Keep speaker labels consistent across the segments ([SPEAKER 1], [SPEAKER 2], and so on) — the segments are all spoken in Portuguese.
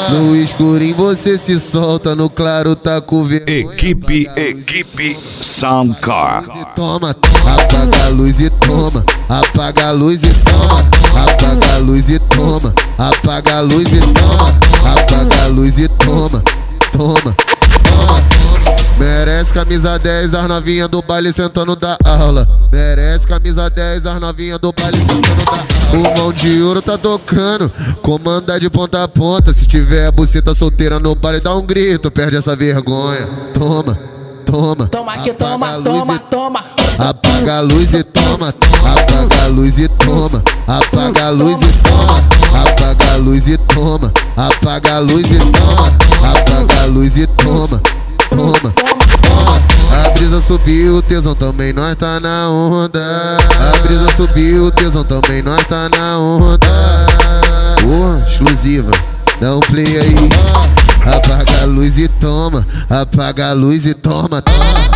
[SPEAKER 1] No escurinho você se solta, no claro tá com vergonha.
[SPEAKER 2] Equipe Soundcar.
[SPEAKER 1] Toma, apaga a luz e toma, apaga a luz e toma, apaga a luz e toma, apaga a luz e toma, apaga a luz e toma, toma. Merece camisa 10, as novinha do baile sentando da aula. Merece camisa 10, as novinha do baile sentando da aula. O mão de ouro tá tocando, comanda de ponta a ponta. Se tiver a buceta solteira no baile, dá um grito, perde essa vergonha. Toma, toma.
[SPEAKER 3] Toma que toma, toma, toma.
[SPEAKER 1] Apaga a luz e toma, apaga a luz e toma, apaga a luz e toma, apaga a luz e toma, apaga a luz e toma, apaga a luz e toma, toma. A brisa subiu, o tesão também, nós tá na onda. A brisa subiu, o tesão também, nós tá na onda. Exclusiva, dá um play aí. Apaga a luz e toma, apaga a luz e toma, toma.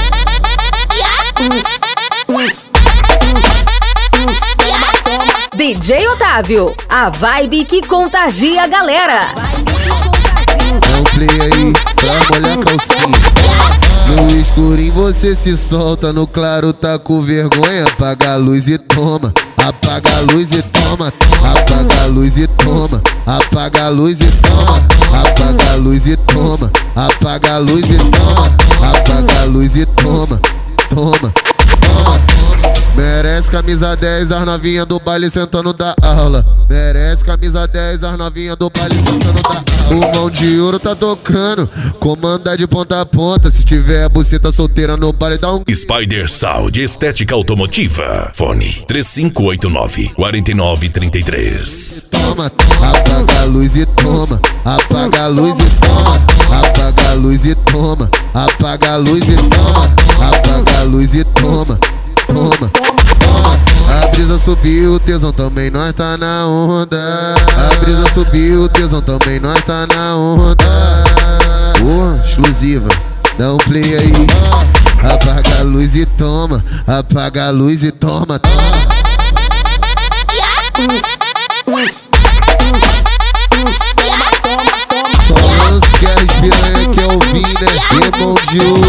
[SPEAKER 4] DJ Otávio, a vibe que contagia a galera.
[SPEAKER 1] Dá um play aí pra molhar a calcinha. No escurinho você se solta, no claro tá com vergonha. Apaga a luz e toma, apaga a luz e toma, apaga a luz e toma, apaga a luz e toma, apaga a luz e toma, apaga a luz e toma, apaga a luz e toma, toma. Merece camisa 10, as novinha do baile sentando da aula. Merece camisa 10, as novinha do baile sentando da aula. O mão de ouro tá tocando, comanda de ponta a ponta. Se tiver a buceta solteira no baile, dá um...
[SPEAKER 2] Spider Sound Estética Automotiva. Fone 3589-4933.
[SPEAKER 1] Toma, apaga a luz e toma, apaga a luz e toma, apaga a luz e toma, apaga a luz e toma, apaga a luz e toma, toma. A brisa subiu, o tesão também, nós tá na onda. A brisa subiu, o tesão também, nós tá na onda. Exclusiva, dá um play aí. Apaga a luz e toma, apaga a luz e toma, toma. Só lance que a piranha quer ouvir, né? Irmão de ouro.